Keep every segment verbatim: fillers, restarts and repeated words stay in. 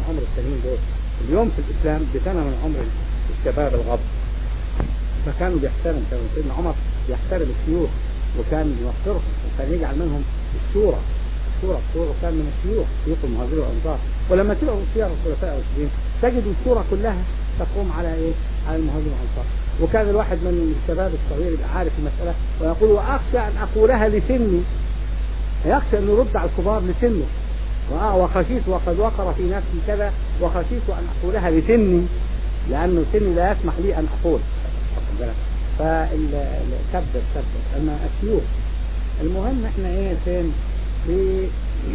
عمر التانيين دول. اليوم في الإسلام بسنة من عمر الشباب الغض، فكانوا بيحترم، كان سيدنا عمر يحترم الشيوخ وكان يوفرهم وكان يجعل منهم الشورى. الشورى الشورى كان من الشيوخ، شيوخ المهاجرين والأنصار. ولما تقرأوا سير الخلفاء الراشدين تجدوا الشورى كلها تقوم على إيه؟ على المهاجرين والأنصار. وكان الواحد من الشباب الصغير يبقى عارف المسألة ويقول وأخشى أن أقولها لسني، يخشى أن يرد على الكبار لسنه، وخشيت وقد وقر في نفسي كذا وخشيت أن أقولها لسني لأنه سني لا يسمح لي أن أقول. فالكبر كبر أما الشيوخ. المهم احنا ايه فين في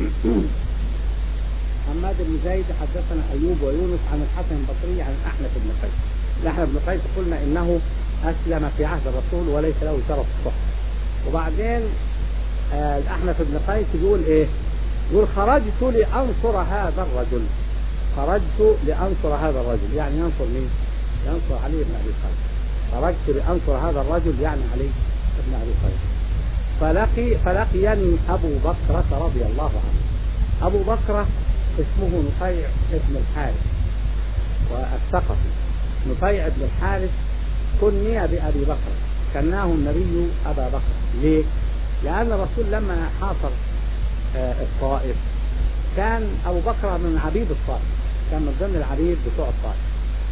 حماد بن زيد حدثنا أيوب ويونس عن الحسن البصري عن أحنف بن قيس. الأحنف بن قيس قلنا إنه أسلم في عهد الرسول وليس له شرف الصحبة. وبعدين آه الأحنف بن قيس يقول إيه؟ يقول خرجت لأنصر هذا الرجل، خرجت لأنصر هذا الرجل، يعني ينصر مين؟ ينصر علي بن أبي طالب. خرجت لأنصر هذا الرجل يعني علي بن أبي طالب. فلقي فلقيني أبو بكرة رضي الله عنه. أبو بكرة اسمه نفيع بن الحارث والثقفي. نفيع بن الحارث كني بأبي بكر، كناه النبي أبا بكر. ليه؟ لأن الرسول لما حاصر آه الطائف كان أبو بكر من عبيد الطائف، كان من ضمن العبيد بتوع الطائف،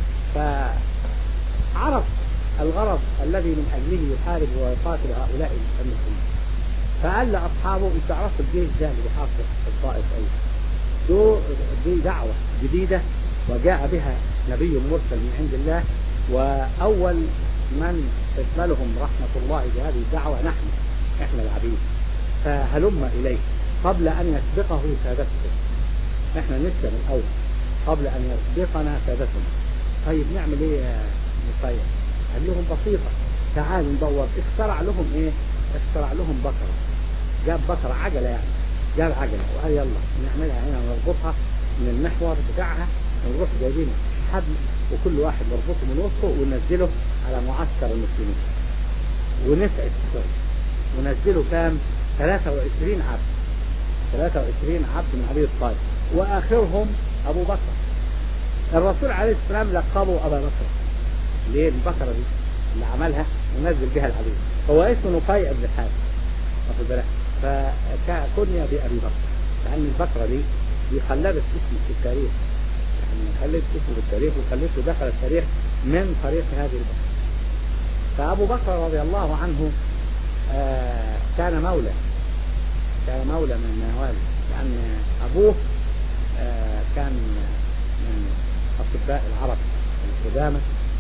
فعرف الغرض الذي من أجله يحارب ويقاتل هؤلاء المسلمين. فقال لأصحابه إن تعرفوا الجيش ده اللي بيحاصر الطائف أيه، دي دعوة جديدة وجاء بها نبي مرسل من عند الله، وأول من تشملهم رحمة الله بهذه الدعوة نحن، إحنا العبيد، فهلم إليه قبل أن يسبقه سادتكم. إحنا نسلم الأول قبل أن يسبقنا سادتنا. طيب نعمل إيه يا نفيع؟ قال لهم بسيطة، تعالوا ندور. اخترع لهم إيه؟ اخترع لهم بكرة، جاب بكرة عجلة، يعني جاب عجلة وقال يلا نعملها هنا ونربطها من المحور بتاعها ونروح جايبين حبل وكل واحد نربطه من وسطه وننزله على معسكر المسلمين ونسعد الشغل. ونزلوا كام؟ ثلاثة وعشرين عبد، ثلاثة وعشرين عبد من عبيد الطائف، وآخرهم أبو بكر. الرسول عليه السلام لقبه أبا بكر. ليه؟ البكرة دي اللي عملها ونزل بها العبيد. هو اسمه نفيع بن الحارث، واخد بالك؟ فكني بأبي بكر لأن البكرة دي دي خلدت اسمه في التاريخ، يعني خلت اسمه في التاريخ وخلته دخل التاريخ من طريق هذه البكرة. فأبو بكر رضي الله عنه آه كان مولى، كان مولى من موالي، لأن أبوه آه كان من أطباء العرب القدامى،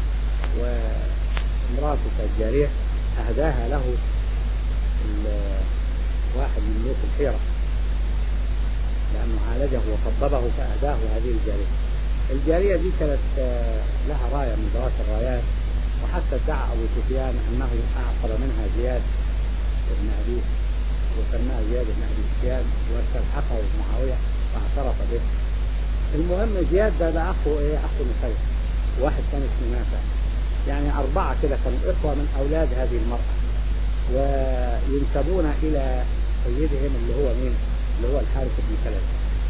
وامرأته كانت جارية أهداها له واحد من ملوك الحيرة لأنه عالجه وطببه فأهداه هذه الجارية. الجارية دي كانت لها راية من ذوات الرايات، وحتى ادعى أبو سفيان أنه أعقب منها زياد بن أبي وسماه زياد بن أبي سفيان واستلحقه معاوية واعترف به. المهم زياد ده ده أخو إيه؟ أخو نفيع، واحد كان اسمه نافع، يعني أربعة كده كانوا إخوة من أولاد هذه المرأة، وينسبون إلى سيدهم اللي هو مين؟ اللي هو الحارث بن كلاب.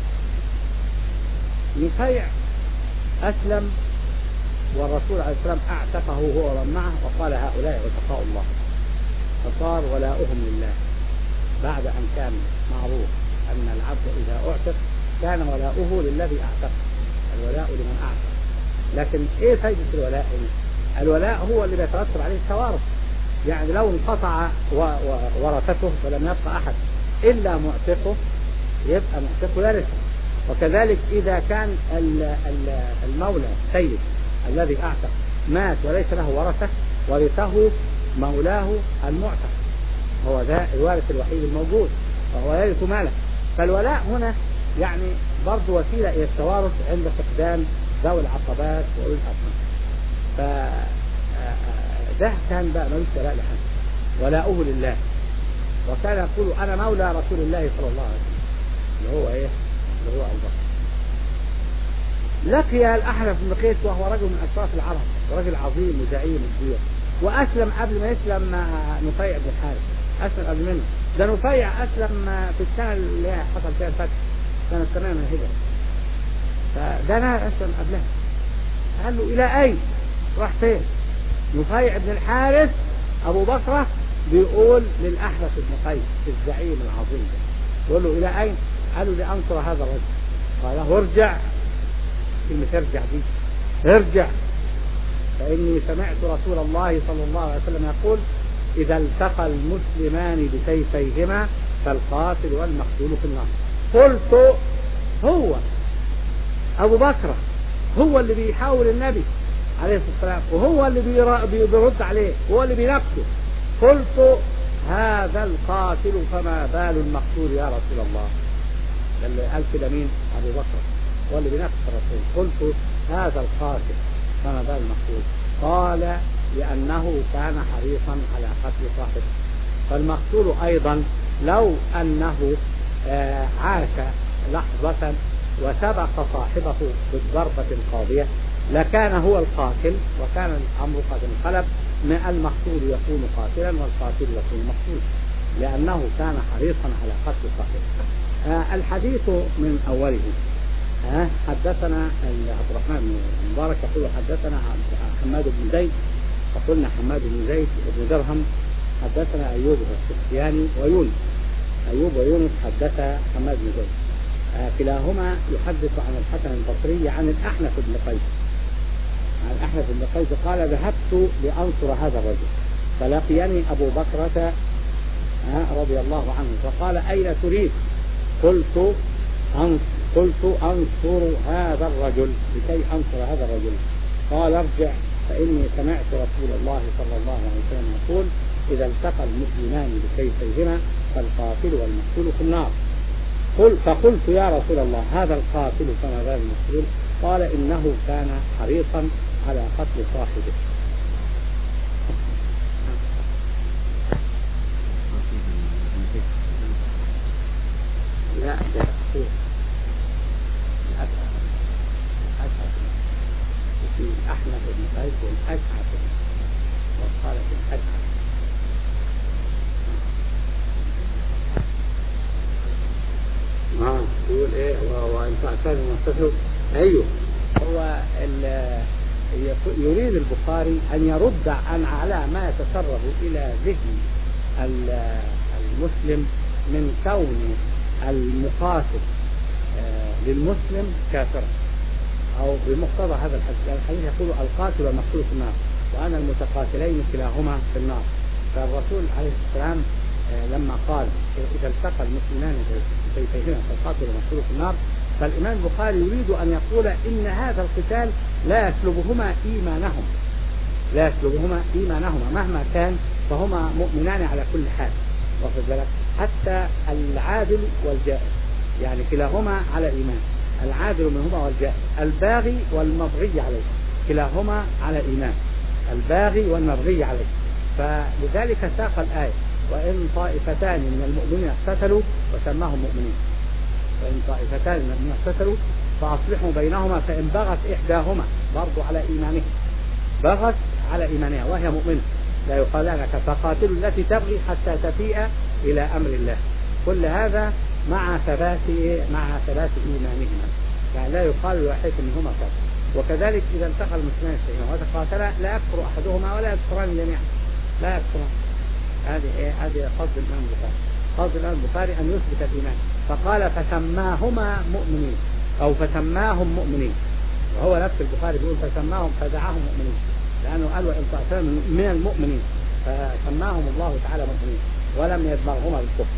نفيع أسلم والرسول عليه السلام أعتقه هو ومن معه وقال هؤلاء عتقاء الله، فصار ولاؤهم لله بعد أن كان معروف أن العبد إذا أعتق كان ولاؤه للذي أعتق، الولاء لمن أعتق. لكن إيه فائدة الولاء هنا؟ الولاء هو اللي بيترتب عليه التوارث، يعني لو انقطع ورثته ولم يبقى أحد إلا معتقه يبقى معتقه يرث. وكذلك إذا كان المولى السيد الذي أعتق مات وليس له ورثة ورثه مولاه المعتق، هو ده الوارث الوحيد الموجود وهو يرث ماله. فالولاء هنا يعني برضه وسيلة إلى التوارث عند فقدان ذوي العقبات وأولي الأرحام. فده كان بقى ملوش ولاء لحد، ولاؤه لله. وكان يقول أنا مولى رسول الله صلى الله عليه وسلم اللي هو إيه؟ اللي هو أبو بكر. لقي الأحنف بن قيس وهو رجل من أشراف العرب ورجل عظيم وزعيم كبير، وأسلم قبل ما يسلم نفيع بن الحارث، أسلم قبل منه. ده نفيع أسلم في السنة اللي حصل فيها الفتح، سنة ثمانية من الهجرة. فده أنا أسلم قبلها. قال له إلى أين؟ راح فين؟ نفيع بن الحارث أبو بكرة بيقول للأحنف بن قيس الزعيم العظيم ده، يقول له إلى أين؟ قالوا لأنصر هذا الرجل. قال له ارجع. كلمة ارجع دي، ارجع، فإني سمعت رسول الله صلى الله عليه وسلم يقول إذا التقى المسلمان بسيفيهما فالقاتل والمقتول في النار. قلت هو أبو بكر هو اللي بيحاول النبي عليه الصلاة والسلام، وهو اللي بيرد عليه، هو اللي بينقذه. قلت هذا القاتل فما بال المقتول يا رسول الله. اللي قال كده مين؟ أبو بكر، هو اللي بينقذ الرسول. قلت هذا القاتل فما بال المقتول. قال لأنه كان حريصا على قتل صاحبه. فالمقتول أيضا لو أنه عاش لحظة وسبق صاحبه بالضربة القاضية لكان هو القاتل، وكان الأمر قد انقلب، ما المقتول يكون قاتلا والقاتل يكون مقتولا، لأنه كان حريصا على قتل صاحبه. آه الحديث من أوله. آه حدثنا عبد الرحمن بن مبارك يقول حدثنا حماد بن زيد، فقلنا حماد بن زيد بن درهم حدثنا أيوب السختياني ويونس. أيوب ويونس حدث حماد بن زيد، آه كلاهما يحدث عن الحسن البصري عن الأحنف بن قيس. عن الأحنف بن قيس قال ذهبت لأنصر هذا الرجل فلقيني أبو بكرة آه رضي الله عنه فقال أين تريد؟ قلت أنصر قلت أنصر هذا الرجل لكي أنصر هذا الرجل. قال ارجع فإني سمعت رسول الله صلى الله عليه وسلم يقول إذا التقى المسلمان بسيفيهما فالقاتل والمقتول في النار. قل فقلت يا رسول الله هذا القاتل فما بال المقتول؟ قال إنه كان حريصا على قتل صاحبه. لا ده أخوه الأسعد الأسعد في أحمد بن قيس والأسعد وقال في الأسعد. اه يقول ايه وان فعل المتصل. ايوه هو يريد البخاري ان يرد عن على ما يتسرب الى ذهن المسلم من كون المقاتل للمسلم كافرا، او بمقتضى هذا الحديث. الحديث يقول القاتل والمقتول في النار وأنا المتقاتلين كلاهما في النار. فالرسول عليه السلام لما قال إذا التقى المسلمان بسيفيهما فالقاتل والمقتول في النار، فالإمام البخاري يريد أن يقول إن هذا القتال لا يسلبهما إيمانهم، لا يسلبهما إيمانهما مهما كان، فهما مؤمنان على كل حال، واخد بالك؟ حتى العادل والجائر يعني كلاهما على إيمان، العادل منهما والجائر، الباغي والمبغي عليه كلاهما على إيمان، الباغي والمبغي عليه. فلذلك ساق الآية وإن طائفتان من المؤمنين اقتتلوا وسماهم مؤمنين، وإن طائفتان من المؤمنين اقتتلوا فأصلحوا بينهما فإن بغت إحداهما برضو على إيمانها، بغت على إيمانها وهي مؤمنة لا يقال لك فقاتلوا التي تبغي حتى تفيء إلى أمر الله. كل هذا مع ثبات مع ثبات إيمانهما، يعني لا يقال لواحد منهما كافر. وكذلك إذا التقى المسلمان فيهما وتقاتلا لا يكفر أحدهما ولا يكفران جميعا، لا يكفران. هذه إيه؟ هذه قصد الإمام البخاري، قصد الإمام البخاري أن يثبت الإيمان، فقال فسماهما مؤمنين أو فسماهم مؤمنين، وهو نفس البخاري بيقول فسماهم فدعاهم مؤمنين، لأنه قال وإن طائفتان من المؤمنين فسماهم الله تعالى مؤمنين ولم يدمرهما بالكفر.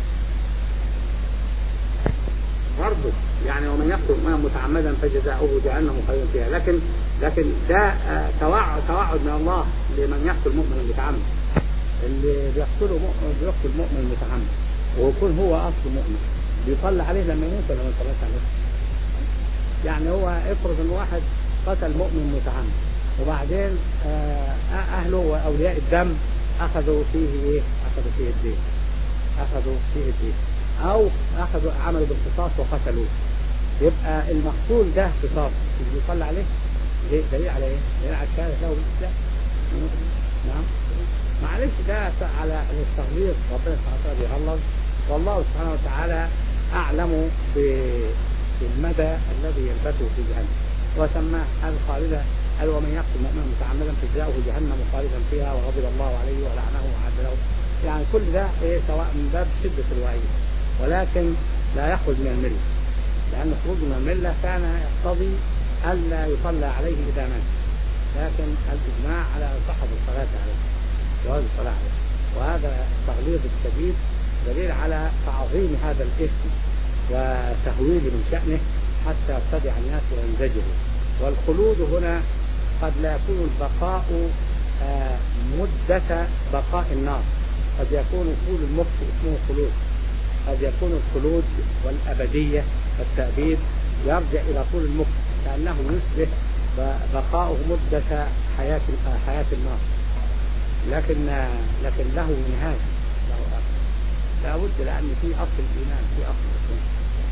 برضه يعني ومن يقتل مؤمنا متعمدا فجزاؤه جهنم خالدا فيها، لكن لكن ده توعد توعد من الله لمن يقتل مؤمنا متعمدا، اللي بيقتله مؤمن بيقتل مؤمن متعمد ويكون هو اصل مؤمن بيصلى عليه لما يموت ولا ما يصليش عليه. يعني هو افرض ان واحد قتل مؤمن متعمد وبعدين اهله واولياء الدم اخذوا فيه ايه؟ اخذوا فيه الدين، اخذوا فيه الدين او اخذوا عملوا بالقصاص وقتلوه، يبقى المقتول ده قصاص يصلى عليه. ليه؟ دليل على ايه؟ دليل على الشهاده له بالاسلام. نعم معلش ده على التغليظ، ربنا سبحانه وتعالى بيغلظ، والله سبحانه وتعالى اعلم المدى الذي يلبثه في جهنم، وسماه هذا خالدا، قال ومن يقتل مؤمنا متعمدا فجزاؤه جهنم خالدا فيها وغضب الله عليه ولعنه وأعد له. يعني كل ده إيه سواء من باب شدة الوعيد، ولكن لا يخرج من الملة، لأن خروج من الملة كان يقتضي ألا يصلى عليه إذا مات، لكن الإجماع على صحة الصلاة عليه، جواز الصلاة عليه، وهذا التغليظ الشديد دليل على تعظيم هذا الاسم وتهويل من شأنه حتى يرتدع الناس وينزجروا. والخلود هنا قد لا يكون البقاء آه مدة بقاء النار، قد يكون طول المكث اسمه خلود، قد يكون الخلود والأبدية والتأبيد يرجع إلى طول المكث، كأنه يشبه بقاؤه مدة حياة حياة النار، لكن لكن له نهاية، له آخر، لا بد، لأن في أصل الإيمان، في أصل الإسلام،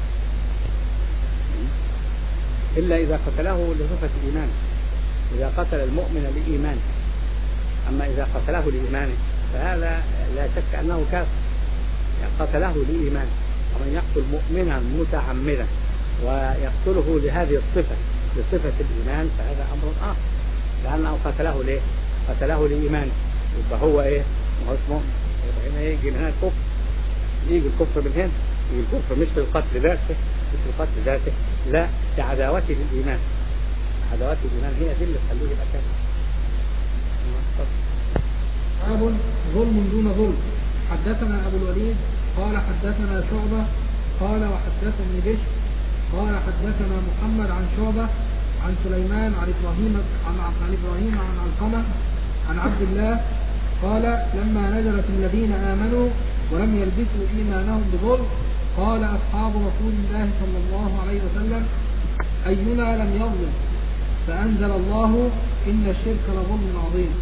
إلا إذا قتله لصفة الإيمان، إذا قتل المؤمن لإيمانه. أما إذا قتله لإيمانه فهذا لا شك أنه كافر، يعني قتله لإيمانه. ومن يقتل مؤمنا متعمدا ويقتله لهذه الصفة، لصفة الإيمان، فهذا أمر آخر، لأنه قتله ليه؟ قتله لإيمانه، يبقى هو إيه؟ هو اسمه يبقى هنا يجي من هنا الكفر، يجي الكفر من هنا، يجي الكفر مش في القتل ذاته، مش في القتل ذاته، لا، في عداوته للإيمان. عداوته للإيمان هي دي اللي تخليه يبقى كافر. باب ظلم دون ظلم. حدثنا أبو الوليد قال حدثنا شعبة قال وحدثني بشر قال حدثنا محمد عن شعبة عن سليمان عن إبراهيم عن عن إبراهيم عن علقمة عن عبد الله قال لما نزلت الذين آمنوا ولم يلبسوا إيمانهم بظلم قال أصحاب رسول الله صلى الله عليه وسلم أينا لم يظلم، فأنزل الله إن الشرك لظلم عظيم.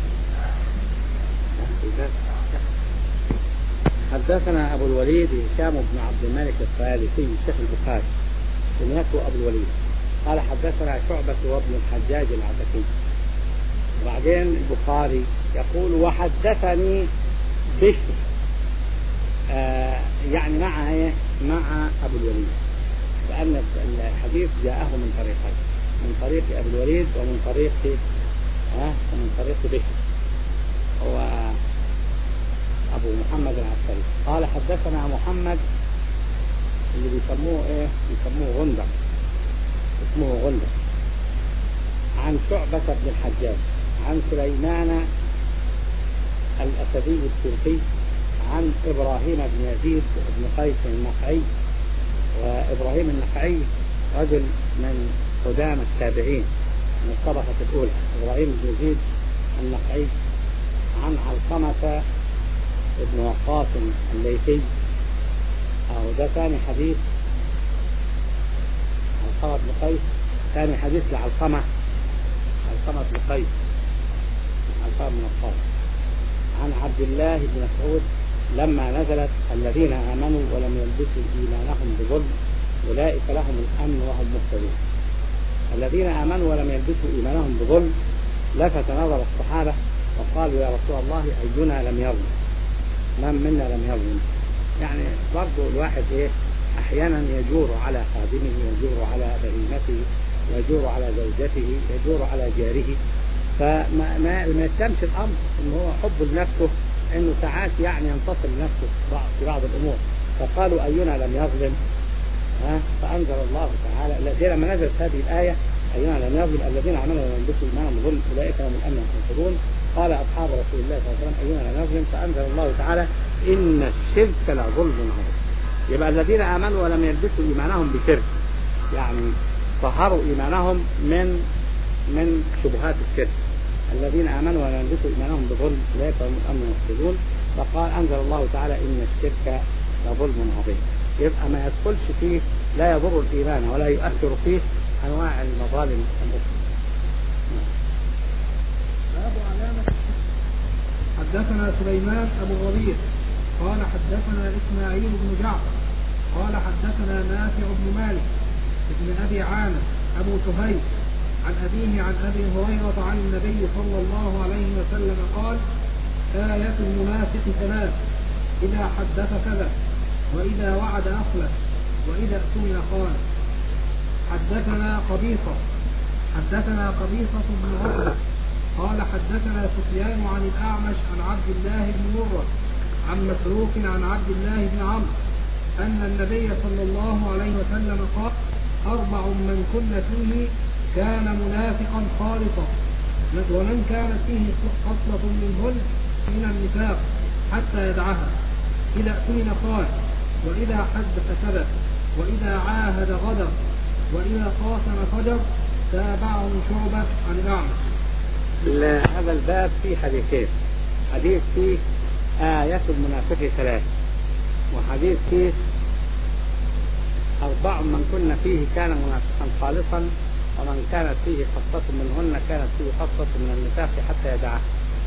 حدثنا أبو الوليد هشام بن عبد الملك الطيالسي الشيخ البخاري كنيته أبو الوليد قال حدثنا شعبة وابن الحجاج العتكي. وبعدين البخاري يقول وحدثني بشر، آه يعني مع ايه؟ مع أبو الوليد، لأن الحديث جاءه من طريقين، من طريق أبو الوليد ومن طريق آه ومن طريق بشر هو أبو محمد العسكري. قال حدثنا محمد اللي بيسموه إيه؟ بيسموه غندر، اسمه غندر، عن شعبة بن الحجاج عن سليمان الأسدي التركي عن إبراهيم بن يزيد بن قيس النخعي. وإبراهيم النخعي رجل من قدام التابعين من الطبقة الأولى، إبراهيم بن يزيد النخعي عن علقمة ابن وقاص الليثي، أو ده ثاني حديث. علقمة بن قيس ثاني حديث لعلقمة، علقمة بن قيس، علقمة بن وقاص. عن عبد الله بن مسعود لما نزلت الذين آمنوا ولم يلبسوا إيمانهم بظلم أولئك لهم الأمن وهم مهتدون. الذين آمنوا ولم يلبسوا إيمانهم بظلم لفت نظر الصحابة وقالوا يا رسول الله أينا لم يظلم؟ من منا لم يظلم؟ يعني برضو الواحد إيه أحيانا يجور على خادمه، يجور على بهيمته، يجور على زوجته، يجور على جاره، فما ما يتمش الأمر إن هو حب لنفسه، إنه ساعات يعني ينتصر لنفسه في بعض الأمور. فقالوا أينا لم يظلم؟ ها؟ فأنزل الله تعالى لما نزلت هذه الآية أينا لم يظلم الذين عملوا ولم يلبسوا إيمانهم بظلم أولئك لهم الأمن وهم مهتدون. قال أصحاب رسول الله صلى الله عليه وسلم أينا لم يظلم؟ فأنزل الله تعالى إن الشرك لظلم عظيم. يبقى الذين آمنوا ولم يلبسوا إيمانهم بشرك، يعني طهروا إيمانهم من من شبهات الشرك. الذين آمنوا ولم يلبسوا إيمانهم بظلم أولئك لهم الأمن وهم مهتدون. فقال أنزل الله تعالى إن الشرك لظلم عظيم. يبقى ما يدخلش فيه لا يضر الإيمان ولا يؤثر فيه أنواع المظالم الأخرى. باب علامة. حدثنا سليمان أبو الربيع قال حدثنا إسماعيل بن جعفر قال حدثنا نافع بن مالك ابن أبي عامر أبو سهيل عن أبيه عن أبي هريرة عن النبي صلى الله عليه وسلم قال آية المنافق ثلاث: إذا حدث كذب، وإذا وعد أخلف، وإذا اؤتمن خان. حدثنا قبيصة حدثنا قبيصة بن عقبة قال حدثنا سفيان عن الأعمش عن عبد الله بن مرة عن مسروق عن عبد الله بن عمرو أن النبي صلى الله عليه وسلم قال أربع من كن فيه كان منافقا خالصا ومن كانت فيه خصلة منهن من النفاق حتى يدعها إذا اؤتمن قال وإذا حدث كذب وإذا عاهد غدر وإذا خاصم فجر. تابعه شعبة عن الأعمش. هذا الباب فيه حديثين، حديث فيه آية المنافق ثلاث، وحديث فيه أربع من كن فيه كان منافقا خالصا ومن كانت فيه خصلة منهن كانت فيه خصلة من النفاق حتى يدعها.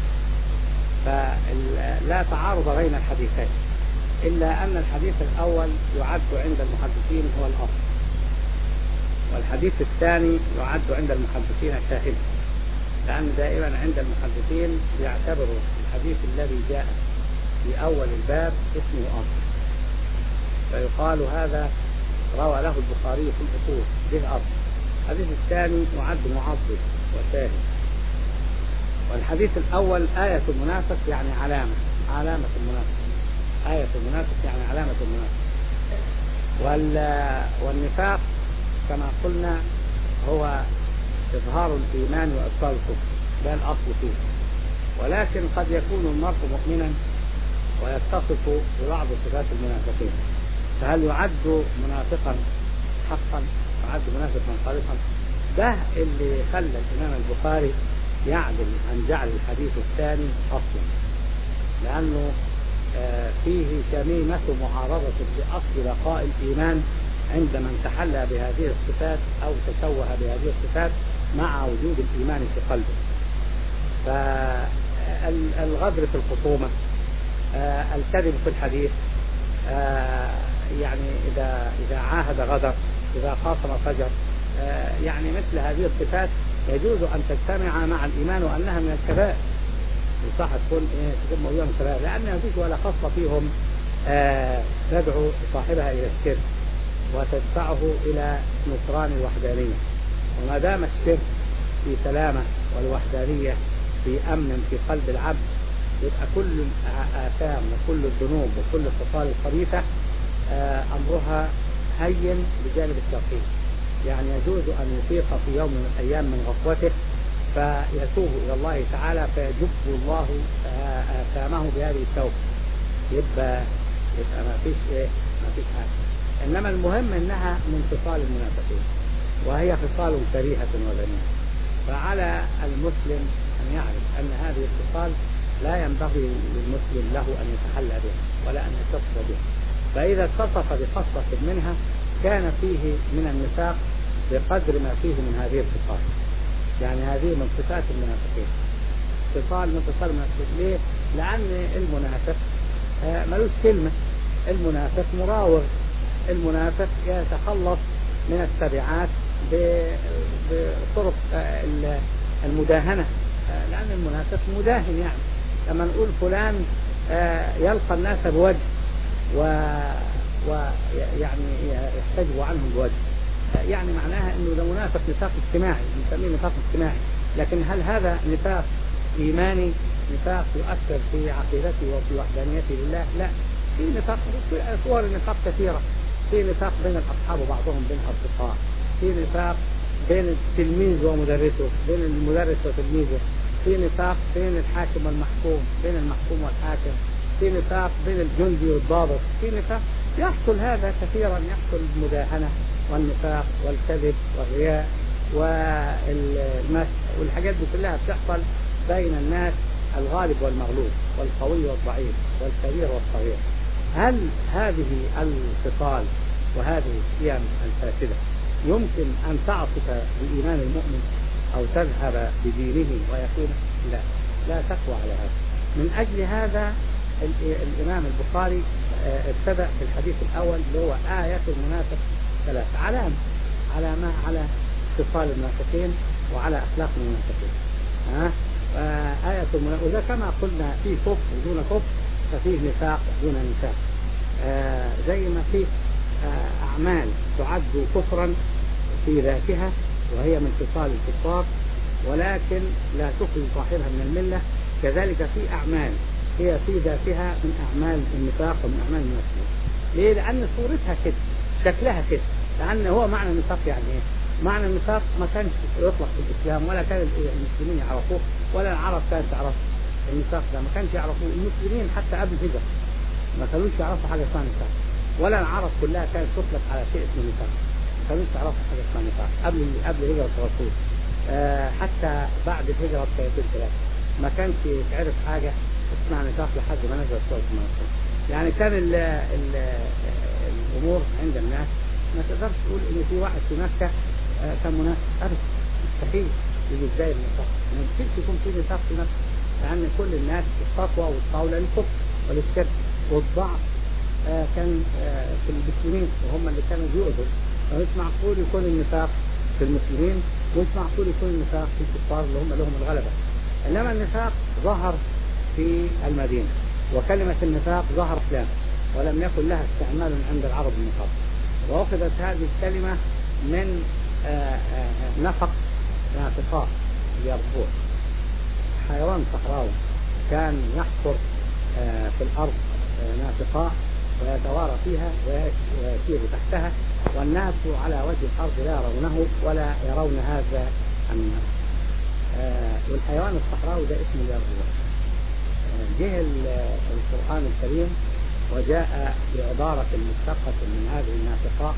فلا تعارض بين الحديثين، إلا أن الحديث الأول يعد عند المحدثين هو الأصل، والحديث الثاني يعد عند المحدثين شاهدا، لأن دائما عند المحدثين يعتبروا الحديث الذي جاء في أول الباب اسمه أصل، فيقال هذا روى له البخاري في الأصول به أصل. الحديث الثاني يعد معضد وشاهد. والحديث الأول آية المنافق يعني علامة علامة المنافق آية المنافق يعني علامة المنافق. والنفاق كما قلنا هو إظهار الإيمان وإبطال الكفر، ده الأصل فيه، ولكن قد يكون المرء مؤمنا ويتصف ببعض صفات المنافقين، فهل يعد منافقا حقا؟ يعد منافقا خالصا؟ ده اللي خلى الإمام البخاري يعدل عن جعل الحديث الثاني أصلا، لأنه فيه شميمة معارضة لأصل بقاء الإيمان عند من تحلى بهذه الصفات أو تشوه بهذه الصفات مع وجود الإيمان في قلبه. فالغدر في الخصومة، الكذب في الحديث، يعني إذا إذا عاهد غدر، إذا خاصم فجر، يعني مثل هذه الصفات يجوز أن تجتمع مع الإيمان وأنها من الكبائر، صح تكون تكون موجودة من الكبائر، لأن ما فيش ولا خصلة فيهم تدعو صاحبها إلى الشرك وتدفعه إلى نصران الوحدانية. وما دام الشرك في سلامة والوحدانية في أمن في قلب العبد، يبقى كل الآثام وكل الذنوب وكل الخصال الخبيثة أمرها هين بجانب التوحيد. يعني يجوز أن يفيق في يوم من الأيام من غفوته فيتوب إلى الله تعالى فيجب الله آثامه بهذه التوبة، يبقى يبقى ما فيش إيه ما فيش حاجة. إنما المهم إنها من خصال المنافقين، وهي خصال كريهة وذميمة. فعلى المسلم أن يعرف أن هذه الخصال لا ينبغي للمسلم له أن يتحلى بها ولا أن يتصف بها. فإذا اتصف بخصلة منها كان فيه من النفاق بقدر ما فيه من هذه الخصال. يعني هذه من صفات المنافقين، خصال من خصال المنافقين. ليه؟ لأن المنافق ملوش كلمة، المنافق مراوغ، المنافق يتخلص من التبعات بطرق المداهنة، لأن المنافق مداهن. يعني لما نقول فلان يلقى الناس بوجه ويعني يحتجب عنهم بوجه، يعني معناها انه ده منافق نفاق اجتماعي، نسميه نفاق اجتماعي. لكن هل هذا نفاق ايماني، نفاق يؤثر في عقيدته وفي وحدانيته لله؟ لا. في نفاق، في صور النفاق كثيرة. في نفاق بين الاصحاب وبعضهم بين اصدقاء، في نفاق بين التلميذ ومدرسه، بين المدرس وتلميذه، في نفاق بين الحاكم والمحكوم، بين المحكوم والحاكم، في نفاق بين الجندي والضابط، في نفاق يحصل هذا كثيرا، يحصل المداهنة والنفاق والكذب والرياء والمسح والحاجات دي كلها بتحصل بين الناس، الغالب والمغلوب والقوي والضعيف والكبير والصغير. هل هذه الخصال وهذه القيم الفاسدة يمكن أن تعصف بإيمان المؤمن أو تذهب بدينه ويقينه؟ لا، لا تقوى على هذا. من أجل هذا الإمام البخاري ابتدأ بالحديث الأول اللي هو آية المنافق ثلاث، علامة على ما على خصال المنافقين وعلى أخلاق المنافقين. ها آه آية المنافق، وإذا كما قلنا في كفر ودون كفر ففيه نفاق دون نفاق. آه زي ما فيه آه أعمال تعد كفرا في ذاتها وهي من خصال الكفار، ولكن لا تخرج صاحبها من الملة. كذلك في أعمال هي في ذاتها من أعمال النفاق ومن أعمال المنافقين. ليه؟ لأن صورتها كده، شكلها كده. لأن هو معنى النفاق يعني إيه؟ معنى النفاق ما كانش يطلق في الإسلام، ولا كان المسلمين يعرفوه، ولا العرب كانت تعرف النفاق ده، ما كانش يعرفوه المسلمين حتى قبل الهجرة، ما كانوش يعرفوا حاجة اسمها نفاق، ولا العرب كلها كانت تطلق على شيء اسمه نفاق، ما كانوش يعرفوا حاجة اسمها نفاق قبل قبل هجرة الرسول. آه حتى بعد الهجرة بسنتين ثلاثة ما كانش يتعرف حاجة اسمها نفاق لحد ما نزل سورة المنافقين. يعني كان ال ال الأمور عند الناس ما تقدرش تقول إن في واحد في مكة آه كان منافق أبدا، مستحيل يجي ازاي النفاق، ما يمكنش يكون في نفاق في مكة، لأن كل الناس التقوى والطاولة للكفر وللشرك والضعف آه كان آه في المسلمين، وهم اللي كانوا بيؤذوا، فمش معقول يكون النفاق في المسلمين، مش معقول يكون النفاق في الكفار اللي هم لهم الغلبة. إنما النفاق ظهر في المدينة، وكلمة النفاق ظهر إسلام ولم يكن لها استعمال عند العرب المخاطب، وأخذت هذه الكلمة من آآ آآ نفق نافقاء اليربوع، حيوان صحراوي كان يحفر في الأرض نافقاء ويتوارى فيها ويسير تحتها، والناس على وجه الأرض لا يرونه ولا يرون هذا النفق. والحيوان الصحراوي ده اسمه اليربوع. جه القرآن الكريم وجاء بعبارة مشتقة من هذه النافقاء،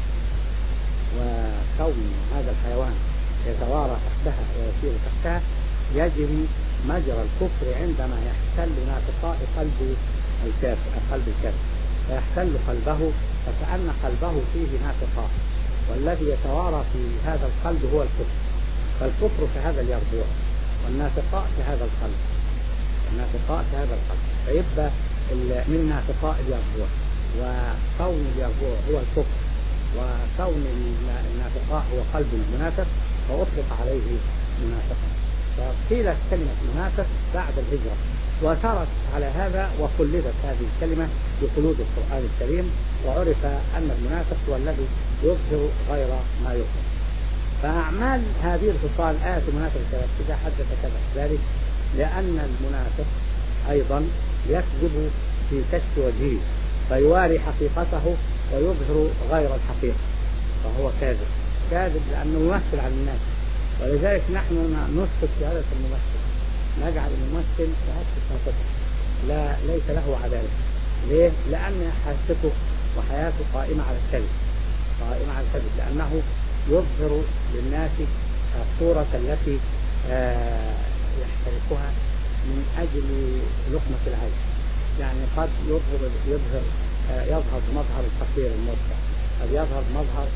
وكون هذا الحيوان يتوارى تحتها ويسير تحتها يجري مجرى الكفر عندما يحتل نافقاء قلب الكافر قلب الكافر فيحتل قلبه، فكأن قلبه فيه نافقاء، والذي يتوارى في هذا القلب هو الكفر، فالكفر في هذا اليربوع والنافقاء في هذا القلب، النافقاء في هذا القلب، فيبقى من نافقاء اليربوع، وكون اليربوع هو الكفر، وكون النافقاء هو قلب المنافق، فأطلق عليه منافقا، فقيلت كلمة منافق بعد الهجرة، وسارت على هذا وقلدت هذه الكلمة بقلود القرآن الكريم، وعرف أن المنافق هو الذي يظهر غير ما يظهر. فأعمال هذه الخصال آية المنافق إذا حدث كذا ذلك، لأن المنافق أيضا يكذب في كشف وجهه فيواري حقيقته ويظهر غير الحقيقة، فهو كاذب كاذب لأنه يمثل على الناس. ولذلك نحن نسقط شهادة الممثل، نجعل الممثل شهادة فاسدة، لا ليس له عدالة. ليه؟ لأن حياته وحياته قائمة على الكذب، قائمة على الكذب، لأنه يظهر للناس الصورة التي يحترقها من أجل لقمة العيش. يعني قد يظهر يظهر يظهر مظهر الفقير المرتع، قد يظهر مظهر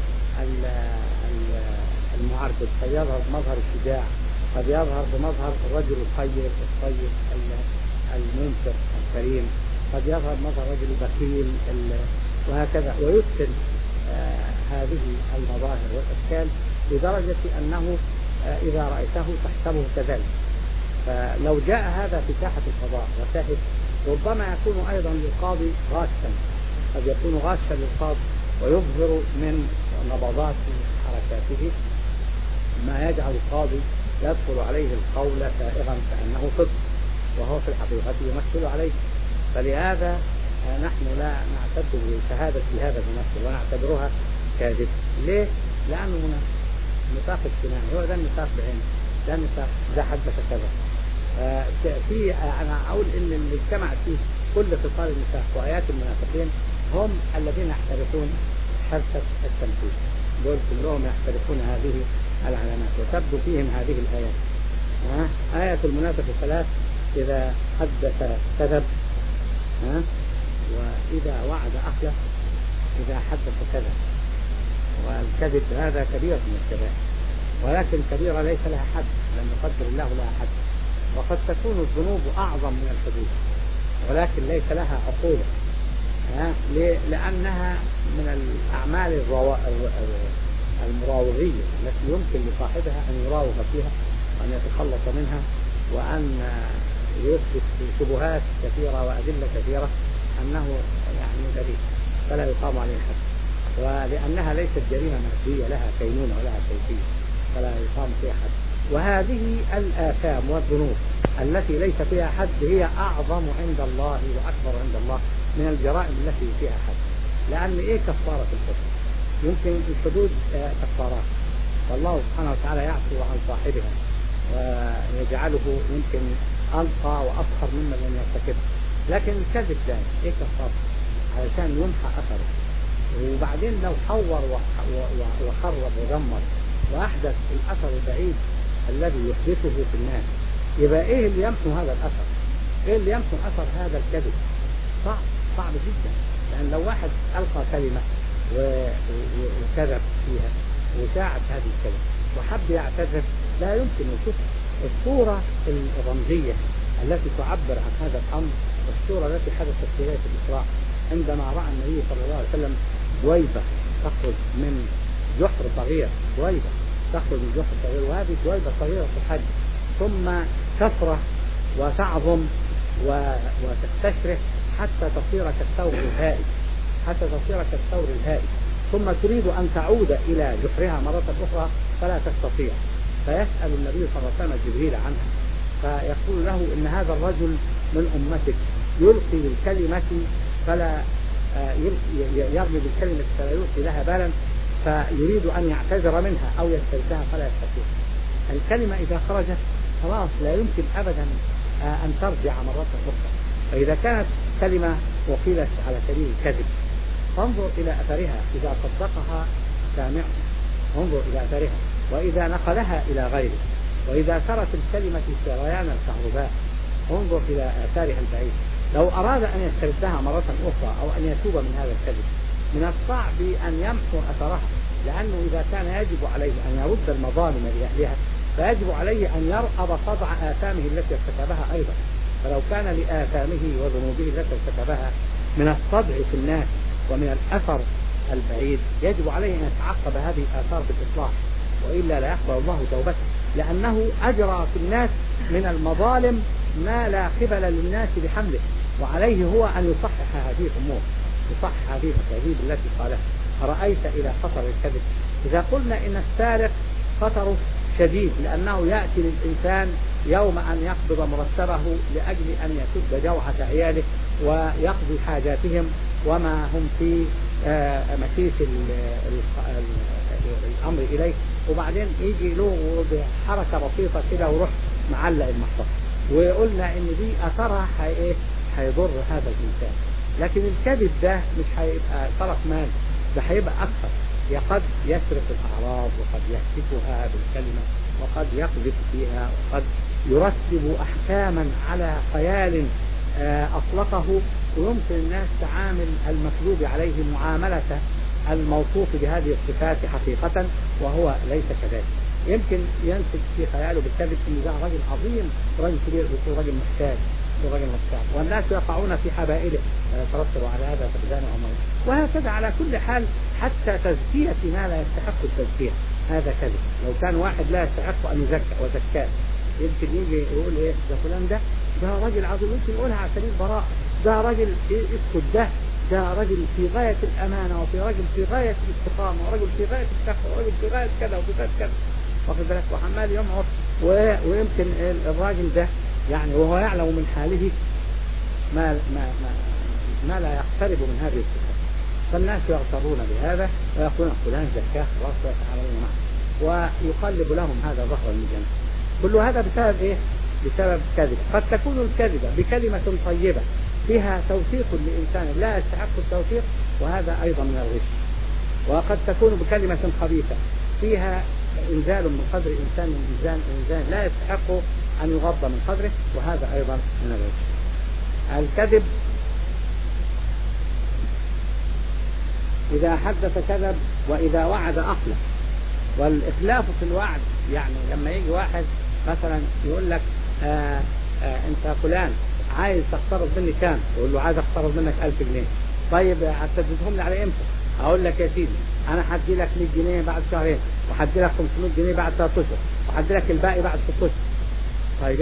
المعرض، قد يظهر مظهر الشجاع، قد يظهر بمظهر الرجل الخير الطيب المنصف الكريم، قد يظهر مظهر الرجل البخيل، وهكذا، ويسكن آه هذه المظاهر والأشكال لدرجة أنه آه إذا رأيته تحسبه كذلك. فلو جاء هذا في ساحة القضاء وشاهد، ربما يكون أيضا للقاضي غاشا، قد يكون غاشا للقاضي ويظهر من نبضات حركاته ما يجعل القاضي يدخل عليه القول سائغا كأنه صدق، وهو في الحقيقة يمثل عليه. فلهذا نحن لا نعتد بشهادة هذا الممثل ونعتبرها كاذب. ليه؟ لأنه منافق، نفاق اجتماعي، هو ده النفاق بعينه، ده النفاق، ده حدث كذا. في أنا أقول إن اللي اجتمع فيه كل خصال النفاق وآيات المنافقين هم الذين يحترقون حركة التنفيذ، دول كلهم يحترقون هذه العلامات وتبدو فيهم هذه الآيات. ها؟ آية المنافق ثلاث: إذا حدث كذب، ها؟ وإذا وعد أخلف، إذا حدث كذب. والكذب هذا كبير من الكبائر، ولكن كبيرة ليس لها حد، لم يقدر الله لها حد. وقد تكون الذنوب أعظم من الحدود ولكن ليس لها عقوبة، لأنها من الأعمال المراوغية التي يمكن لصاحبها أن يراوغ فيها وأن يتخلص منها، وأن يثبت شبهات كثيرة وأدلة كثيرة أنه يعني بريء فلا يقام عليه حد. ولأنها ليست جريمة مادية لها كينونة ولها كيفية فلا يقام فيها حد. وهذه الآثام والذنوب التي ليس فيها حد هي أعظم عند الله وأكبر عند الله من الجرائم التي فيها حد. لأن إيه كفارة الكفر؟ يمكن الحدود كفارات، والله سبحانه وتعالى يعفو عن صاحبها ويجعله يمكن ألقى وأفخر ممن لم يرتكبه. لكن الكذب ده إيه كفارة؟ علشان يمحى أثره. وبعدين لو حور وخرب ودمر وأحدث الأثر البعيد الذي يحدثه في الناس، يبقى إيه اللي يمحو هذا الأثر؟ إيه اللي يمحو أثر هذا الكذب؟ صعب صعب جدا. لأن لو واحد ألقى كلمة وكذب فيها وشاعت هذه الكلمة وحب يعتذر لا يمكن يشوف الصورة الرمزية التي تعبر عن هذا الأمر. الصورة التي حدثت في ليلة الإسراء عندما رأى النبي صلى الله عليه وسلم جويبة تخرج من جحر صغير، جويبة تخرج من جحر صغير، وهذه جويبة صغيرة في الحج ثم تفرح وتعظم وتستشرف حتى تصير كالثور الهائل، حتى تصير كالثور الهائل، ثم تريد أن تعود إلى جحرها مرة أخرى فلا تستطيع. فيسأل النبي صلى الله عليه وسلم جبريل عنها فيقول له إن هذا الرجل من أمتك يلقي بالكلمة فلا يرمي بالكلمة فلا يلقي لها بالا، فيريد أن يعتذر منها أو يستلزها فلا يستطيع. الكلمة إذا خرجت خلاص لا يمكن أبدا أن ترجع مرة أخرى. فإذا كانت كلمة وقيلت على سبيل الكذب فانظر إلى أثرها إذا صدقها سامعه، انظر إلى أثرها، وإذا نقلها إلى غيره، وإذا سرت الكلمة سريان الكهرباء انظر إلى آثارها البعيد. لو أراد أن يستردها مرة أخرى أو أن يتوب من هذا الكذب من الصعب أن يمحو أثرها، لأنه إذا كان يجب عليه أن يرد المظالم لأهلها فيجب عليه أن يرقب صدع آثامه التي ارتكبها أيضا. فلو كان لآثامه وذنوبه التي ارتكبها من الصدع في الناس ومن الأثر البعيد يجب عليه أن يتعقب هذه الآثار بالإصلاح، وإلا لا يقبل الله توبته، لأنه أجرى في الناس من المظالم ما لا قبل للناس بحمله، وعليه هو أن يصحح هذه الأمور، يصحح هذه التهذيب التي قالها. أرأيت إلى خطر الكذب؟ إذا قلنا إن السارق خطره شديد لأنه يأتي للإنسان يوم أن يقبض مرتبه لأجل أن يسد جوعة عياله ويقضي حاجاتهم وما هم في مسيس الأمر إليه، وبعدين يجي له بحركة بسيطة كده ويروح معلق المحفظة، وقلنا إن دي أثرها حي... هيضر هذا الإنسان. لكن الكذب ده مش هيبقى طرف مال، ده هيبقى أكثر، قد يسرق الأعراض وقد يحتفها بالكلمة وقد يقذف فيها وقد يرتب أحكاما على خيال أطلقه، ويمكن الناس تعامل المكذوب عليه معاملة الموصوف بهذه الصفات حقيقة وهو ليس كذلك. يمكن ينسج في خياله بالكذب ان ده رجل عظيم، رجل كبير، يكون رجل محتاج، يكون رجل محتاج، والناس يقعون في حبائله يترتب على هذا فقدان عمره. وهكذا على كل حال حتى تزكية ما لا يستحق التزكية هذا كذب. لو كان واحد لا يستحق ان يزكى وزكاه يمكن يجي يقول ايه ده فلان ده ده راجل عظيم، يمكن يقولها على سبيل البراء، ده راجل اسكت، ده ده رجل في غاية الأمانة، وفي رجل في غاية الاستقامة، ورجل في غاية التقوى، ورجل في غاية كذا وفي غاية كذا، واخد بالك، وعمال يمعر، ويمكن الراجل ده يعني وهو يعلم من حاله ما ما ما, ما لا يقترب من هذه الصفات. فالناس يغترون بهذا ويقولون فلان زكاه خلاص ويتعاملون معه، ويقلب لهم هذا ظهر المجنة. كل هذا بسبب ايه؟ بسبب كذب. قد تكون الكذبة بكلمة طيبة فيها توثيق لإنسان لا يستحق التوثيق، وهذا أيضا من الغش. وقد تكون بكلمة خبيثة فيها إنزال من قدر إنسان من إنسان إنسان لا يستحق أن يغض من قدره، وهذا أيضا من الغش. الكذب إذا حدث كذب وإذا وعد أخلف. والإخلاف في الوعد يعني لما يجي واحد مثلا يقول لك آآ آآ أنت فلان عايز تقترض مني كام؟ يقول له عايز اقترض منك ألف جنيه. طيب هتسددهم لي على امتى؟ اقول لك يا سيدي انا هدي لك مية جنيه بعد شهرين، وهدي لك خمسمية جنيه بعد ثلاث اشهر، وهدي لك الباقي بعد ست اشهر. طيب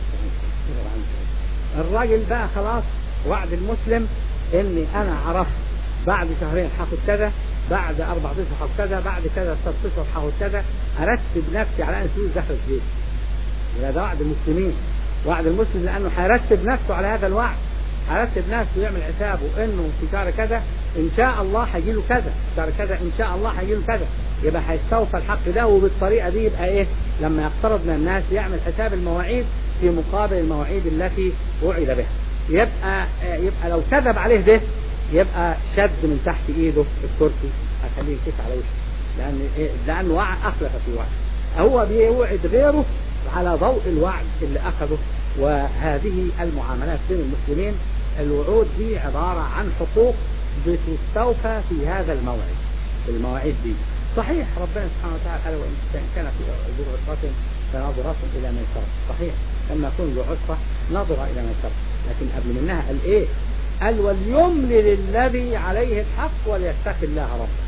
الراجل بقى خلاص وعد المسلم اني انا عرفت بعد شهرين هاخد كذا، بعد أربعة أشهر هاخد كذا، بعد كذا ست أشهر هاخد كذا، أرتب نفسي على أن فلوس دخلت جيبي. وهذا وعد المسلمين، وعد المسلم، لأنه هيرتب نفسه على هذا الوعد، هيرتب نفسه ويعمل حسابه إنه في شهر كذا إن شاء الله هيجي له كذا، شهر كذا إن شاء الله هيجي له كذا، يبقى هيستوفى الحق ده. وبالطريقة دي يبقى إيه؟ لما يقترض من الناس يعمل حساب المواعيد في مقابل المواعيد التي وعد بها. يبقى يبقى لو كذب عليه ده يبقى شد من تحت ايده الكرسي هخليه يكف على وشه، لان لانه وعد اخلف في وعد، هو بيوعد غيره على ضوء الوعد اللي اخذه. وهذه المعاملات بين المسلمين، الوعود دي عباره عن حقوق بتستوفى في هذا الموعد، في المواعيد دي. صحيح ربنا سبحانه وتعالى قال وان كان في ذو عسرة فنظرة الى ميسرة، صحيح لما يكون ذو عسرة نظر الى ميسرة، لكن قبل منها قال ايه؟ قال وليملل الذي عليه الحق وليتق الله ربه،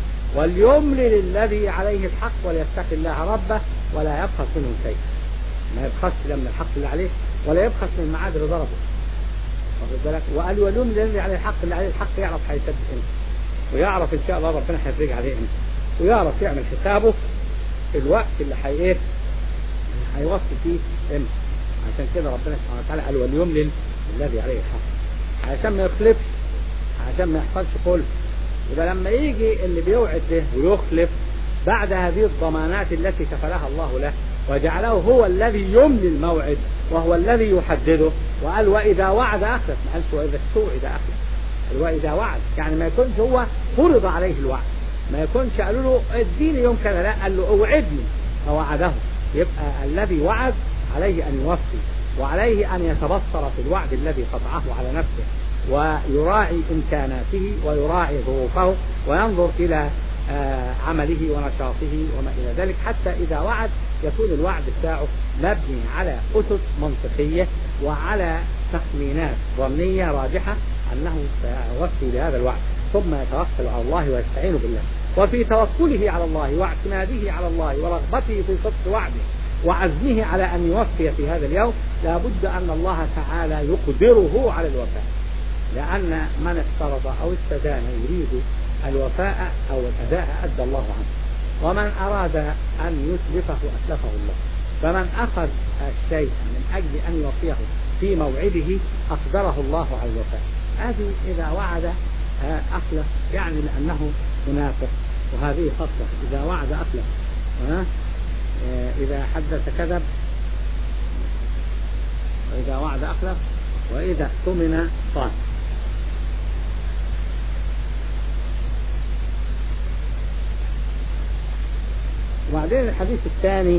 وليملل الذي عليه الحق وليتق الله ربه ولا يبخس منه شيء، ما يبخسش لا من الحق اللي عليه ولا يبخس من المعاد اللي ضربه، واخد بالك؟ وقال وليملل الذي عليه الحق، اللي عليه الحق يعرف هيسدد امتى، ويعرف ان شاء الله ربنا هيفرج عليه امتى، ويعرف يعمل حسابه الوقت اللي هي ايه هيوصل فيه امتى. عشان كده ربنا سبحانه وتعالى قال وليملل الذي عليه الحق، عشان ما يخلفش، عشان ما يحصلش خلف. يبقى لما يجي اللي بيوعد ده ويخلف بعد هذه الضمانات التي كفلها الله له وجعله هو الذي يملي الموعد وهو الذي يحدده، وقال وإذا وعد أخلف، ما قالش وإذا استوعد أخلف، قال وإذا وعد، يعني ما يكونش هو فرض عليه الوعد، ما يكونش قالوا له اديني يوم كذا، لا قال له اوعدني فوعده. يبقى الذي وعد عليه أن يوفي، وعليه أن يتبصر في الوعد الذي قطعه على نفسه، ويراعي إمكاناته ويراعي ظروفه وينظر إلى آه عمله ونشاطه وما إلى ذلك، حتى إذا وعد يكون الوعد بتاعه مبني على أسس منطقية وعلى تخمينات ظنية راجحة أنه سيوفي بهذا الوعد، ثم يتوكل على الله ويستعين بالله. وفي توكله على الله واعتماده على الله ورغبته في صدق وعده وعزمه على أن يوفي في هذا اليوم، لا بد أن الله تعالى يقدره على الوفاء، لأن من افترض أو استدان يريد الوفاء أو الأداء أدى الله عنه، ومن أراد أن يتلفه أتلفه الله. فمن أخذ الشيء من أجل أن يوفيه في موعده أقدره الله على الوفاء. هذه إذا وعد أخلف يعني لأنه منافق، وهذه خطة، إذا وعد أخلف، إذا حدث كذب، وإذا وعد أخلف، وإذا اؤتمن خان. وبعدين الحديث الثاني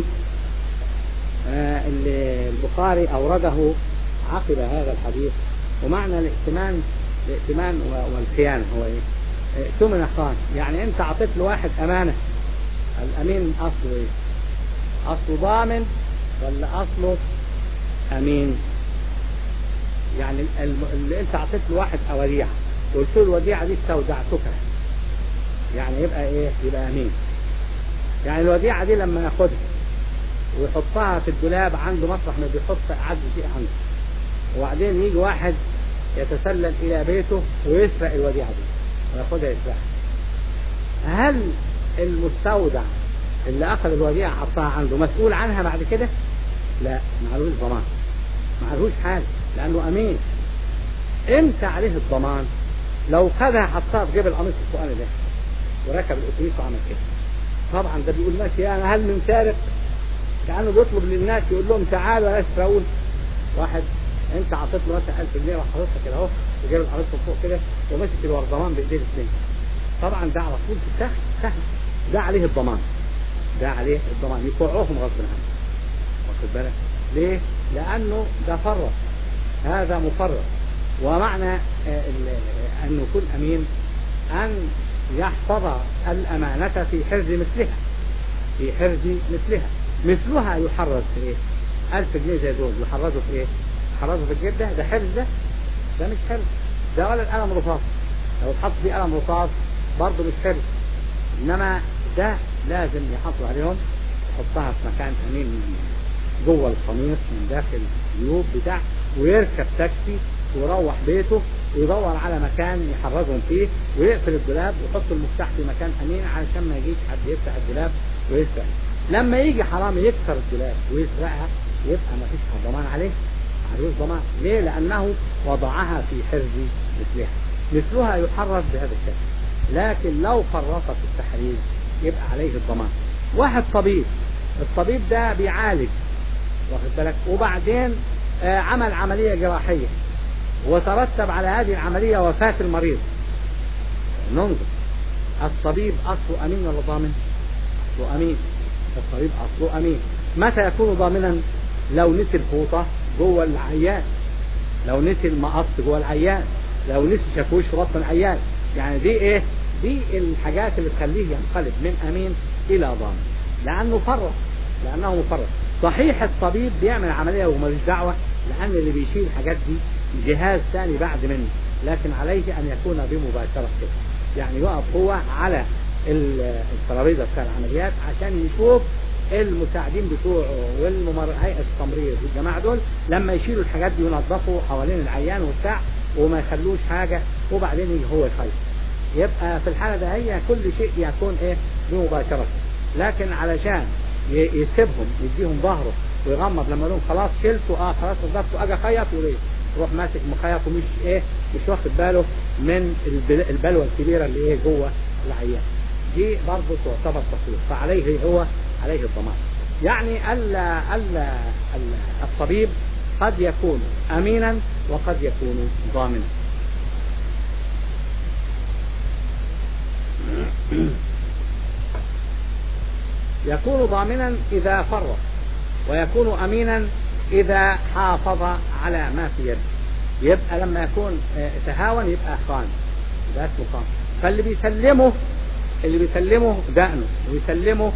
اللي البخاري أورده عقب هذا الحديث، ومعنى الائتمان الائتمان والخيانة هو إيه؟ اؤتمن خان، يعني أنت أعطيت لواحد أمانة، الأمين أصله إيه؟ أصله ضامن ولا أصله أمين؟ يعني اللي أنت أعطيت لواحد وديعة قلت له الوديعة دي استودعتك، يعني يبقى إيه؟ يبقى أمين. يعني الوديعة دي لما ياخدها ويحطها في الدولاب عنده مطرح ما بيحط أعز شيء عنده، وبعدين يجي واحد يتسلل إلى بيته ويسرق الوديعة دي وياخدها يسرقها، هل المستودع اللي أخذ الوديعة حطها عنده مسؤول عنها بعد كده؟ لا، معلوش ضمان، معلوش حاجة، لأنه أمين. امتى عليه الضمان؟ لو خدها حطها في جيب القميص الفوقاني ده وركب الأتوبيس وعمل كده، طبعا ده بيقول ماشي أنا هل من سارق؟ كأنه بيطلب للناس يقول لهم تعالوا يا اسرقون. واحد انت عطيت له مثلا ألف جنيه وحطيتها كده اهو وجايب القميص من فوق كده وماسك الورضمان بايديه الاثنين، طبعا ده على طول سهل سهل، ده عليه الضمان، ده عليه الضمان، يقعوهم غصب عنه، واخد بالك؟ ليه؟ لأنه ده فرط، هذا مفرط. ومعنى أن يكون أمين أن يحفظ الأمانة في حرز مثلها، في حرز مثلها، مثلها يحرز في إيه؟ ألف جنيه زي دول يحرزوا في إيه؟ يحرزوا في الجيب ده، ده حرز، ده ده مش حرز، ده ولا القلم رصاص، لو اتحط فيه قلم رصاص برضه مش حرز، إنما ده لازم يحافظ عليهم، يحطها في مكان أمين جوه القميص من داخل الجيوب بتاع، ويركب تاكسي ويروح بيته ويدور على مكان يحرزهم فيه ويقفل الدولاب ويحط المفتاح في مكان امين علشان ما يجيش حد يفتح الدولاب ويسرق. لما يجي حرامي يكسر الدولاب ويسرقها يبقى ما فيش ضمان عليه، عليه ضمان. ليه؟ لانه وضعها في حرز مثلها، مثلها يحرز بهذا الشكل. لكن لو فرط في التحريز يبقى عليه الضمان. واحد طبيب، الطبيب ده بيعالج واخد بالك، وبعدين آه عمل عملية جراحية وترتب على هذه العملية وفاة المريض، ننظر الطبيب أصله أمين ولا ضامن؟ أصله أمين. الطبيب أصله أمين. متى يكون ضامنا؟ لو نسي الفوطة جوه العيان، لو نسي المقص جوه العيان، لو نسي شاكوش في بطن العيان. يعني دي ايه؟ دي الحاجات اللي تخليه ينقلب من أمين إلى ضامن، لأنه فرط، لأنه مفرط. صحيح الطبيب بيعمل عملية وماليش دعوة، لأن اللي بيشيل الحاجات دي جهاز ثاني بعد منه، لكن عليه أن يكون بمباشرة كده. يعني يقف هو على الترابيزة بتاع العمليات عشان يشوف المساعدين بتوعه والممر هيئة التمريض والجماعة دول لما يشيلوا الحاجات دي ينظفوا حوالين العيان وبتاع وما يخلوش حاجة، وبعدين يجي هو يخيط. يبقى في الحالة ده هي كل شيء يكون ايه بمباشرة. لكن علشان يسيبهم يديهم ظهره ويغمض لما لهم خلاص شلته اه خلاص نظفته اجي خيط وليه يروح ماسك مخيط ومش ايه مش واخد باله من البلوى الكبيرة اللي ايه جوه العيان. دي برضه تعتبر تفريط، فعليه هو عليه الضمان. يعني ال ال ال الطبيب قد يكون امينا وقد يكون ضامنا. يكون ضامنا إذا فرط، ويكون أمينا إذا حافظ على ما في يده. يبقى لما يكون تهاون يبقى خان، يبقى اسمه خان. فاللي بيسلمه اللي بيسلمه دقنه وبيسلمه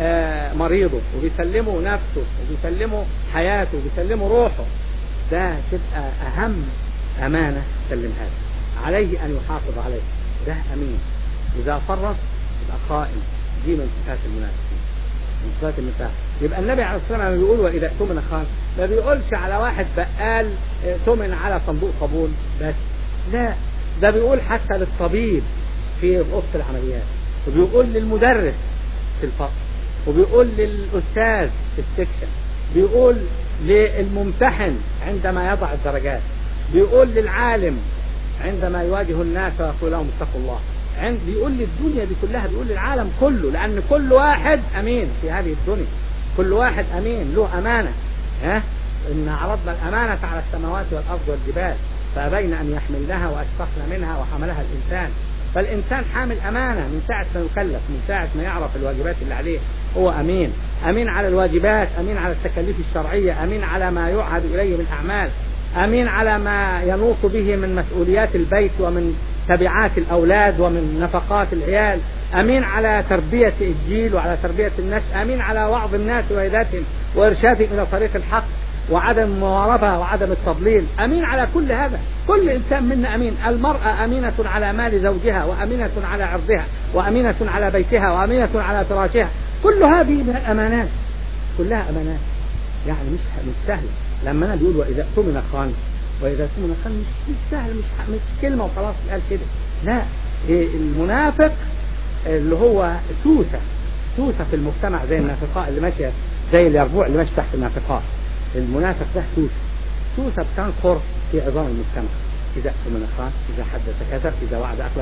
مريضه وبيسلمه نفسه وبيسلمه حياته وبيسلمه روحه، ده تبقى أهم أمانة سلمها له، عليه أن يحافظ عليه. ده أمين. إذا فرط يبقى خائن. دي من صفات المنافقين، من صفات النفاق. يبقى النبي عليه الصلاة والسلام بيقول وإذا اؤتمن خان، ما بيقولش على واحد بقال اؤتمن على صندوق قبول بس، لا، ده بيقول حتى للطبيب في أوضة العمليات، وبيقول للمدرس في الفصل، وبيقول للأستاذ في السكشن، بيقول للممتحن عندما يضع الدرجات، بيقول للعالم عندما يواجه الناس ويقول لهم اتقوا الله، عند بيقول للدنيا دي كلها، بيقول للعالم كله، لأن كل واحد أمين في هذه الدنيا، كل واحد أمين له أمانة. ها إن عرضنا الأمانة على السماوات والأرض والجبال فأبين أن يحملنها وأشفقن منها وحملها الإنسان. فالإنسان حامل أمانة من ساعة ما يكلف، من ساعة ما يعرف الواجبات اللي عليه هو أمين. أمين على الواجبات، أمين على التكاليف الشرعية، أمين على ما يعهد إليه من أعمال، أمين على ما ينوط به من مسؤوليات البيت ومن تبعات الأولاد ومن نفقات العيال، أمين على تربية الجيل وعلى تربية النشء، أمين على وعظ الناس وهدايتهم وإرشادهم إلى طريق الحق وعدم المواربة وعدم التضليل، أمين على كل هذا. كل إنسان منا أمين. المرأة أمينة على مال زوجها، وأمينة على عرضها، وأمينة على بيتها، وأمينة على فراشها. كل هذه من الأمانات، كلها أمانات. يعني مش مش سهل. لما أنا بيقول وإذا اؤتمن خان، وإذا اؤتمن خان مش, مش سهل، مش مش كلمة وخلاص قال كده، لا. المنافق اللي هو سوسة سوسة في المجتمع، زي النافقاء اللي ماشية، زي اليربوع اللي ماشي تحت النافقاء. المنافق ده سوسة سوسة بتنقر في عظام المجتمع. إذا اؤتمن خان، إذا حدث كذب، إذا وعد أخلف.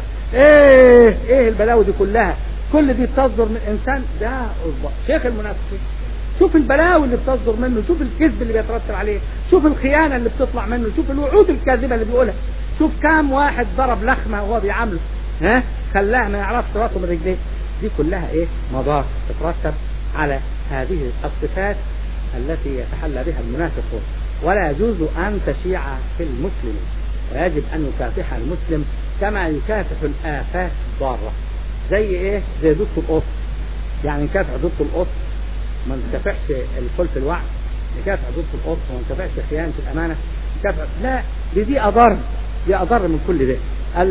إيه إيه البلاوي دي كلها؟ كل دي بتصدر من إنسان. ده شيخ المنافقين. شوف البلاوي اللي بتصدر منه، شوف الكذب اللي بيترتب عليه، شوف الخيانة اللي بتطلع منه، شوف الوعود الكاذبة اللي بيقولها، شوف كام واحد ضرب لخمة وهو بيعامله، ها خلاه ما يعرفش راسه من رجليه. دي كلها ايه؟ مضار تترتب على هذه الصفات التي يتحلى بها المنافقون. ولا يجوز أن تشيع في المسلم، ويجب أن يكافح المسلم كما يكافح الآفات الضارة. زي ايه؟ زي ضد القط. يعني نكافح ضد القط، ما نكافحش الخلف الوعد، نكافح ضد القط، وما نكافحش خيانة الأمانة، نكافح لا، دي دي أضر، دي أضر من كل ده.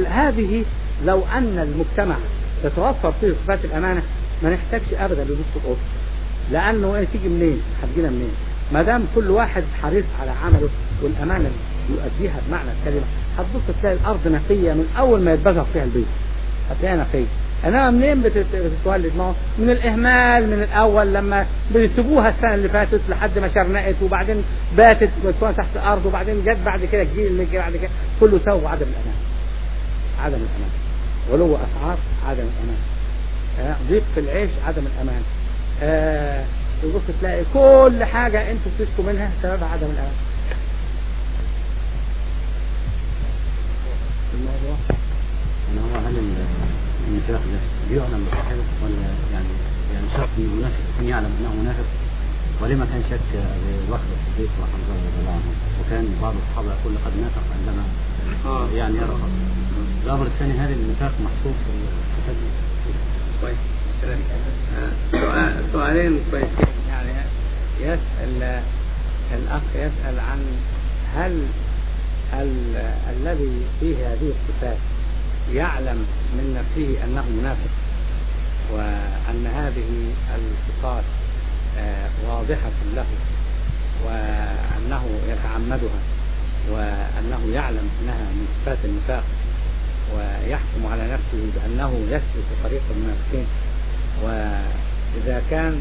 هذه لو أن المجتمع تتوفر فيه صفات الأمانة ما نحتاجش أبدا لضد القط، لأنه ايه؟ تيجي منين؟ هتجينا منين؟ ما دام كل واحد حريص على عمله والأمانة يؤديها بمعنى الكلمة، هتبص تلاقي الأرض نقية من أول ما يتبذر فيها البيت هتلاقيها نقية. أنا منين بتتولد؟ ما هو من الإهمال من الأول، لما بيسيبوها السنة اللي فاتت لحد ما شرنقت وبعدين باتت وتكون تحت الأرض وبعدين جت بعد كده الجيل اللي جه بعد كده كله سوى عدم الأمان. عدم الأمان، غلو أسعار عدم الأمان، آه ضيق في العيش عدم الأمان، آه تبص تلاقي كل حاجة انتوا بتشكوا منها سببها عدم الأمان. الموضوع ان هو هل النفاق ده بيعلم بصاحبه ولا يعني يعني شخص من المنافق يكون يعلم انه منافق؟ ولما كان شك ابي بكر الصديق وحمزه رضي الله عنهم، وكان بعض الصحابه يقول لقد نافق عندما آه. يعني يرى الامر الثاني، هل النفاق محسوب في الكتاب؟ كويس. سؤال سؤالين كويسين. يعني يسأل الأخ يسأل عن هل ال الذي فيه هذه الصفات يعلم من نفسه أنه منافق، وأن هذه الصفات واضحة له وأنه يتعمدها وأنه يعلم أنها من صفات النفاق ويحكم على نفسه بأنه يسلك طريق المنافقين؟ وإذا كان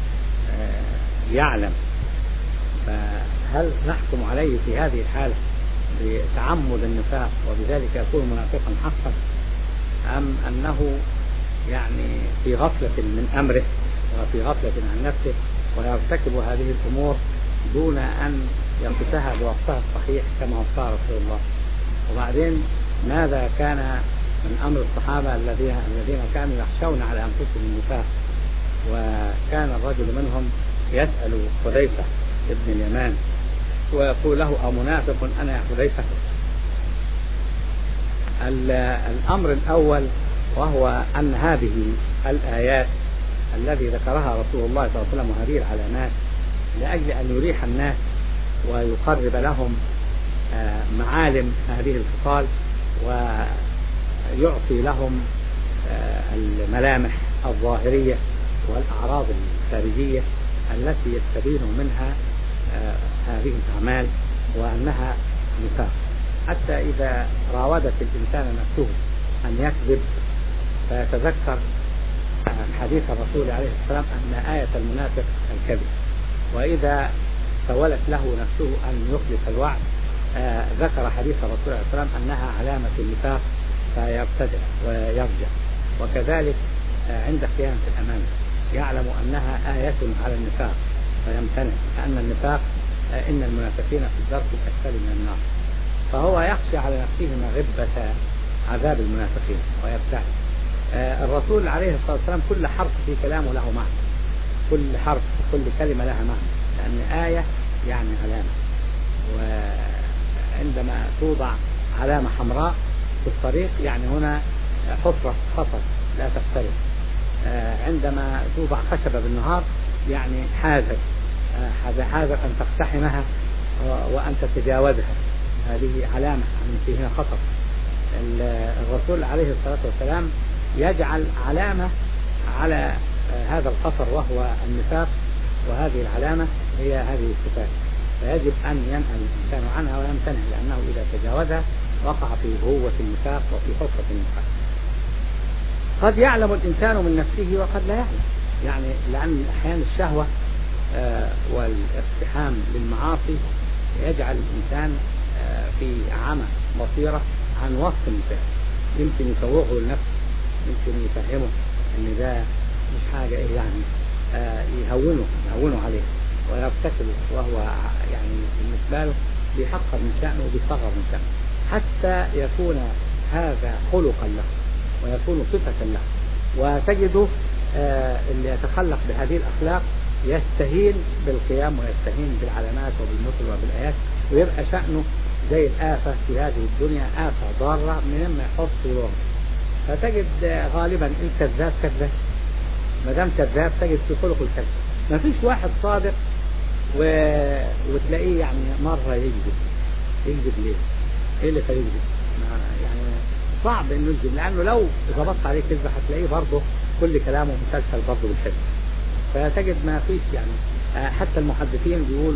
يعلم فهل نحكم عليه في هذه الحالة بتعمد النفاق وبذلك يكون منافقا حقا، أم أنه يعني في غفلة من أمره وفي غفلة عن نفسه ويرتكب هذه الأمور دون أن يقصها بوصفها الصحيح كما وصفها رسول الله؟ وبعدين ماذا كان من أمر الصحابة الذين الذين كانوا يخشون على أنفسهم النفاق؟ وكان الرجل منهم يسأل حذيفة ابن اليمان ويقول له أمنافق أنا يا حذيفة؟ الأمر الأول وهو أن هذه الآيات الذي ذكرها رسول الله صلى الله عليه وسلم وهذه العلامات لأجل أن يريح الناس ويقرب لهم معالم هذه الخصال ويعطي لهم الملامح الظاهرية والأعراض الخارجية التي يستبين منها هذه الأعمال وأنها نفاق، حتى إذا راودت الإنسان نفسه أن يكذب فيتذكر حديث الرسول عليه السلام أن آية المنافق الكذب، وإذا سولت له نفسه أن يخلف الوعد آه ذكر حديث الرسول عليه السلام أنها علامة النفاق فيبتدع ويرجع. وكذلك آه عند خيانة الأمانة يعلم أنها آية على النفاق فيمتنع، لأن النفاق آه إن المنافقين في الدرك الأسفل من النار، فهو يخشى على نفسه مغبة عذاب المنافقين ويبتعد. آه الرسول عليه الصلاة والسلام كل حرف في كلامه له معنى، كل حرف كل كلمة لها معنى، لأن آية يعني علامة، وعندما توضع علامة حمراء في الطريق يعني هنا حفرة خطر لا تختلف، عندما توضع خشبة بالنهار يعني حاذر حاذر أن تقتحمها وأن تتجاوزها، هذه علامة أن فيها خطر. الرسول عليه الصلاة والسلام يجعل علامة على هذا الخطر وهو النفاق، وهذه العلامة هي هذه الصفات، فيجب أن ينهى الإنسان عنها ويمتنع، لأنه إذا تجاوزها وقع في هوة النفاق وفي حفرة النفاق. قد يعلم الإنسان من نفسه وقد لا يعلم، يعني لأن أحيانا الشهوة والاقتحام للمعاصي يجعل الإنسان في عمى بصيرة عن وصف النفاق، يمكن يسوغه لنفسه، يمكن يفهمه ان ده مش حاجة ايه يعني آه يهونه يهونه عليه ويرتكبه، وهو يعني بالنسبة له بيحقر من شأنه وبيصغر من شأنه، حتى يكون هذا خلقا له ويكون صفة له. وتجده آه اللي يتخلق بهذه الأخلاق يستهين بالقيام ويستهين بالعلامات وبالمثل وبالآيات، ويبقى شأنه زي الآفة في هذه الدنيا، آفة ضارة مما يحط صورهم. فتجد غالبا الكذاب كذاب، ما دام كذاب تجد في خلق الكذب. ما فيش واحد صادق و... وتلاقيه يعني مرة يكذب. يكذب ليه؟ ايه اللي فيكذب؟ يعني صعب انه يكذب، لانه لو ضبطت عليه كذبة هتلاقيه برضه كل كلامه مسلسل برضه بالكذب. فتجد ما فيش يعني حتى المحدثين بيقولوا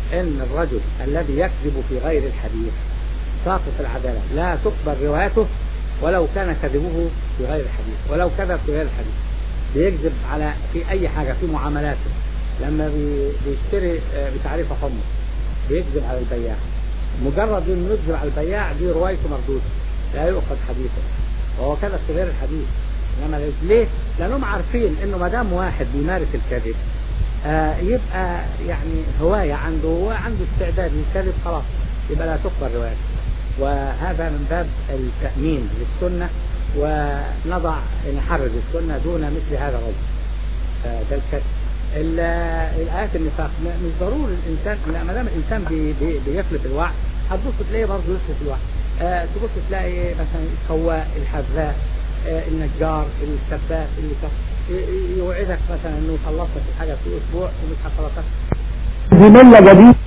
ان الرجل الذي يكذب في غير الحديث ساقط العدالة، لا تقبل روايته ولو كان كذبه في غير الحديث، ولو كذب في غير الحديث بيكذب على في اي حاجة في معاملاته، لما بيشتري بتعريف حمص بيكذب على البياع، مجرد انه يكذب على البياع دي روايته مردودة لا يؤخذ حديثه، وهو كذب في غير الحديث. انما ليه؟ لانهم عارفين انه ما دام واحد بيمارس الكذب آه يبقى يعني هواية عنده وعنده استعداد للكذب، خلاص يبقى لا تقبل روايته. وهذا من باب التأمين للسنة، ونضع نحرز السنة دون مثل هذا الرجل. آه ده الكذب. الآيات النفاق مش ضروري الإنسان، لا ما دام الإنسان بي بي بيخلف الوعد هتبص تلاقيه برضه يخلف الوعد. آه تبص تلاقي مثلا السواق، الحذاء، آه النجار، السباك اللي يوعدك مثلا انه يخلص لك الحاجه في اسبوع ومش هخلصها. دي مله جديده.